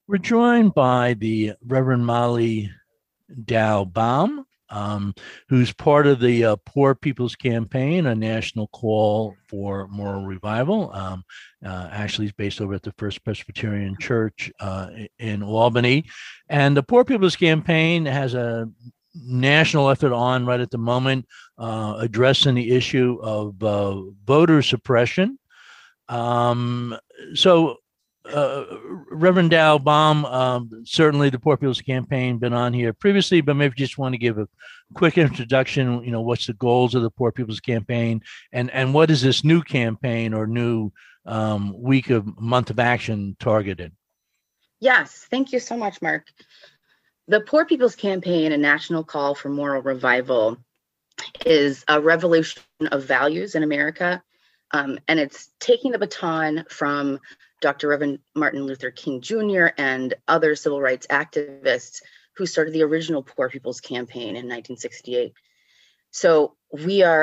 We're joined by the Reverend Molly Dow Baum, who's part of the Poor People's Campaign, a national call for moral revival. Actually, is based over at the First Presbyterian Church in Albany. And the Poor People's Campaign has a national effort on right at the moment, addressing the issue of voter suppression. Um, so, uh, Reverend Dow Baum, certainly the Poor People's Campaign been on here previously, but maybe just want to give a quick introduction. What's the goals of the Poor People's Campaign, and what is this new campaign or new week of month of action targeted? Yes, thank you so much, Mark. The Poor People's Campaign, a national call for moral revival, is a revolution of values in America. And it's taking the baton from Dr. Reverend Martin Luther King Jr. and other civil rights activists who started the original Poor People's Campaign in 1968. So we are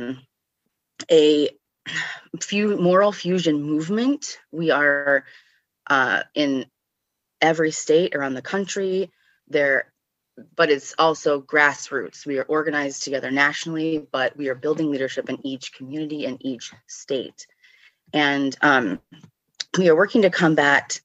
a moral fusion movement. We are in every state around the country there, but it's also grassroots. We are organized together nationally, but we are building leadership in each community and each state. And we are working to combat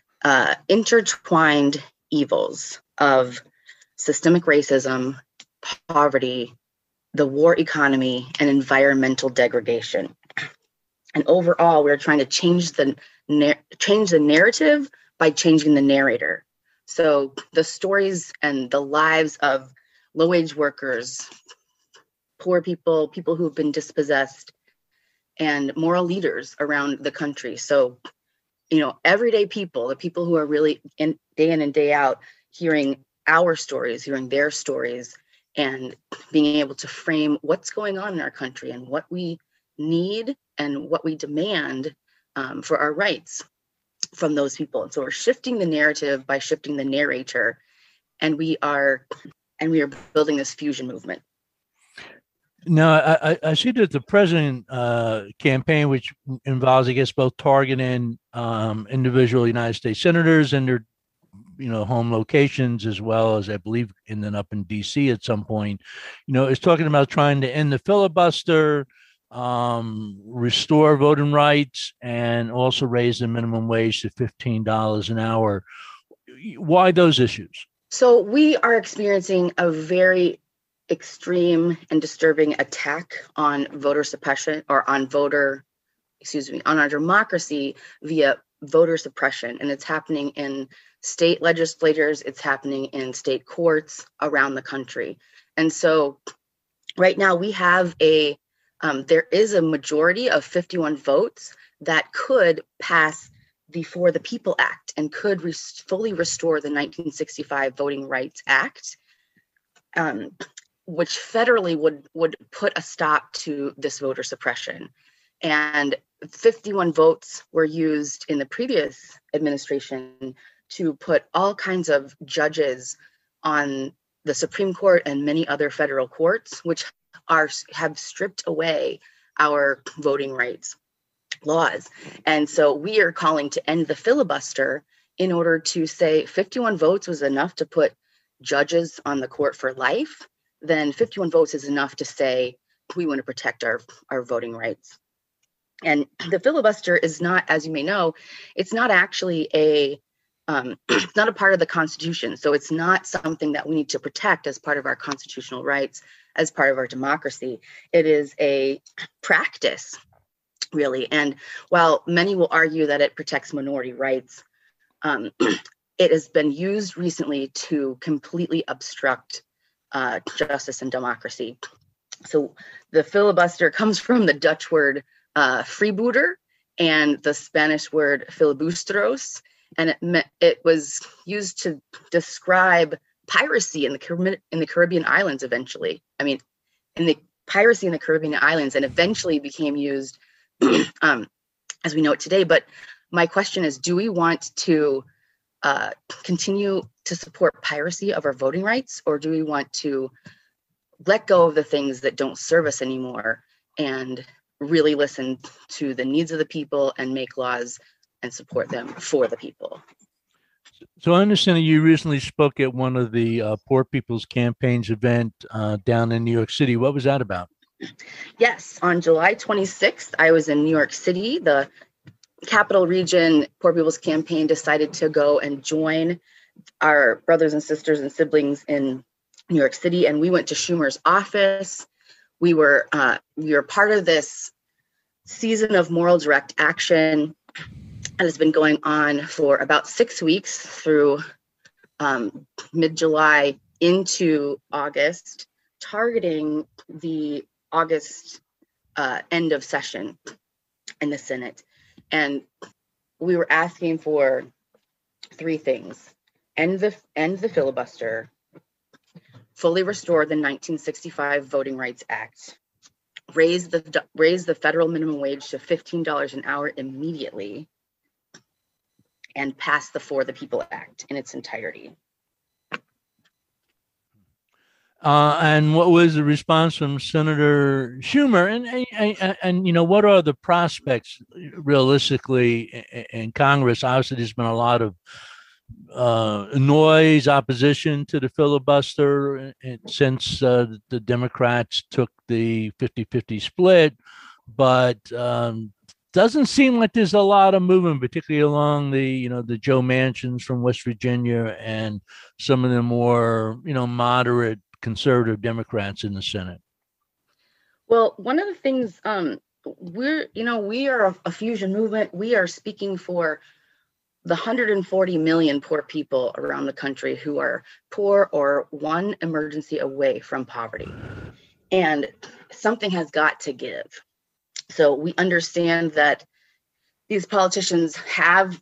intertwined evils of systemic racism, poverty, the war economy, and environmental degradation. And overall, we're trying to change the narrative by changing the narrator. So the stories and the lives of low-wage workers, poor people, people who've been dispossessed, and moral leaders around the country. So, everyday people, the people who are really day in and day out, hearing our stories, hearing their stories, and being able to frame what's going on in our country and what we need and what we demand for our rights from those people. And so we're shifting the narrative by shifting the narrator, and we are building this fusion movement. Now, I see that the president campaign, which involves, I guess, both targeting individual United States senators and their, home locations, as well as, I believe, ending up in D.C. at some point, is talking about trying to end the filibuster, restore voting rights, and also raise the minimum wage to $15 an hour. Why those issues? So we are experiencing a very extreme and disturbing attack on voter suppression, or on our democracy via voter suppression. And it's happening in state legislators, it's happening in state courts around the country. And so right now we have there is a majority of 51 votes that could pass the For the People Act and could fully restore the 1965 Voting Rights Act, which federally would put a stop to this voter suppression. And 51 votes were used in the previous administration to put all kinds of judges on the Supreme Court and many other federal courts, which have stripped away our voting rights laws. And so we are calling to end the filibuster in order to say 51 votes was enough to put judges on the court for life. Then 51 votes is enough to say we want to protect our voting rights. And the filibuster is not, as you may know, it's not actually it's not a part of the Constitution. So it's not something that we need to protect as part of our constitutional rights, as part of our democracy. It is a practice, really. And while many will argue that it protects minority rights, it has been used recently to completely obstruct justice and democracy. So the filibuster comes from the Dutch word freebooter and the Spanish word filibustros, and it was used to describe piracy in the Caribbean islands eventually. Piracy in the Caribbean islands, and eventually became used as we know it today. But my question is, do we want to continue to support piracy of our voting rights, or do we want to let go of the things that don't serve us anymore and really listen to the needs of the people and make laws and support them for the people? So I understand that you recently spoke at one of the Poor People's Campaign's event down in New York City. What was that about? Yes, on July 26th, I was in New York City. The Capital Region Poor People's Campaign decided to go and join our brothers and sisters and siblings in New York City, and we went to Schumer's office. We were part of this season of moral direct action that has been going on for about 6 weeks through mid-July into August, targeting the August end of session in the Senate. And we were asking for three things: end the filibuster, fully restore the 1965 Voting Rights Act, raise the federal minimum wage to $15 an hour immediately, and pass the For the People Act in its entirety. And what was the response from Senator Schumer? And you know, what are the prospects realistically in Congress? Obviously, there's been a lot of noise, opposition to the filibuster since the Democrats took the 50-50 split, but doesn't seem like there's a lot of movement, particularly along the Joe Manchins from West Virginia and some of the more moderate conservative Democrats in the Senate. Well, one of the things we are a fusion movement. We are speaking for the 140 million poor people around the country who are poor or one emergency away from poverty. And something has got to give. So we understand that these politicians have,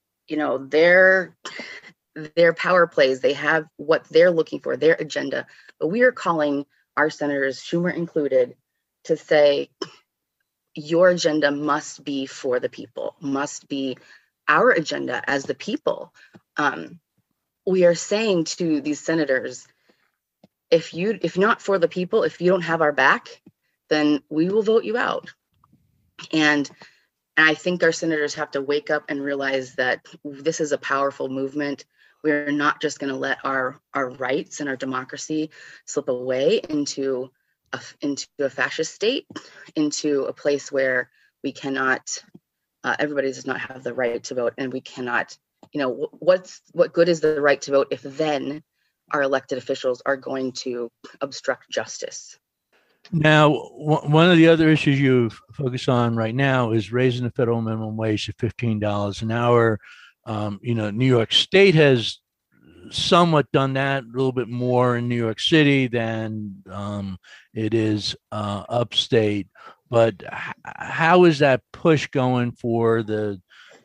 their power plays. They have what they're looking for, their agenda. But we are calling our senators, Schumer included, to say, your agenda must be for the people, must be our agenda as the people. We are saying to these senators, if you're not for the people, if you don't have our back, then we will vote you out. And I think our senators have to wake up and realize that this is a powerful movement. We're not just going to let our rights and our democracy slip away into a fascist state, into a place where we cannot, everybody does not have the right to vote, and we cannot, what good is the right to vote if then our elected officials are going to obstruct justice? Now, one of the other issues you focus on right now is raising the federal minimum wage to $15 an hour. New York State has somewhat done that, a little bit more in New York City than it is upstate. But how is that push going for the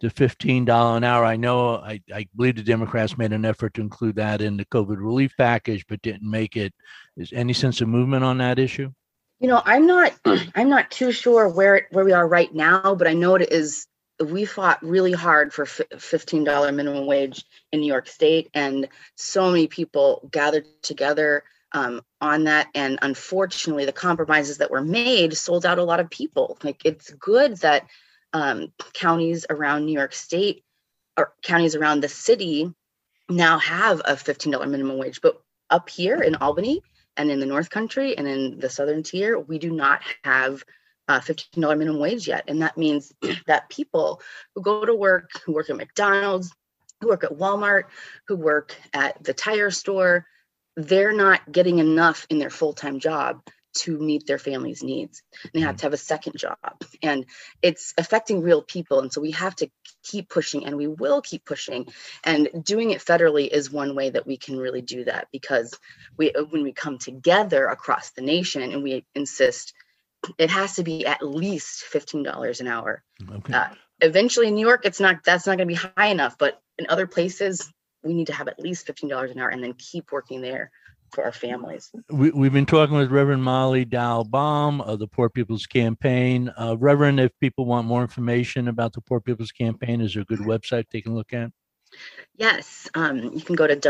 $15 an hour? I know, I believe the Democrats made an effort to include that in the COVID relief package, but didn't make it. Is any sense of movement on that issue? I'm not too sure where we are right now, but I know it is. We fought really hard for $15 minimum wage in New York State, and so many people gathered together on that. And unfortunately, the compromises that were made sold out a lot of people. Like, it's good that counties around New York State or counties around the city now have a $15 minimum wage, but up here in Albany and in the North Country and in the Southern Tier, we do not have $15 minimum wage yet. And that means that people who go to work, who work at McDonald's, who work at Walmart, who work at the tire store, they're not getting enough in their full-time job to meet their family's needs. They have to have a second job, and it's affecting real people. And so we have to keep pushing, and we will keep pushing, and doing it federally is one way that we can really do that, because when we come together across the nation and we insist it has to be at least $15 an hour. Okay. Eventually in New York, that's not going to be high enough, but in other places, we need to have at least $15 an hour and then keep working there for our families. We've been talking with Reverend Molly Dow Baum of the Poor People's Campaign. Reverend, if people want more information about the Poor People's Campaign, is there a good website they can look at? Yes, you can go to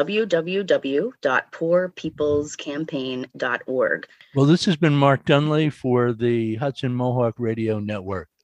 www.poorpeoplescampaign.org. Well, this has been Mark Dunley for the Hudson Mohawk Radio Network.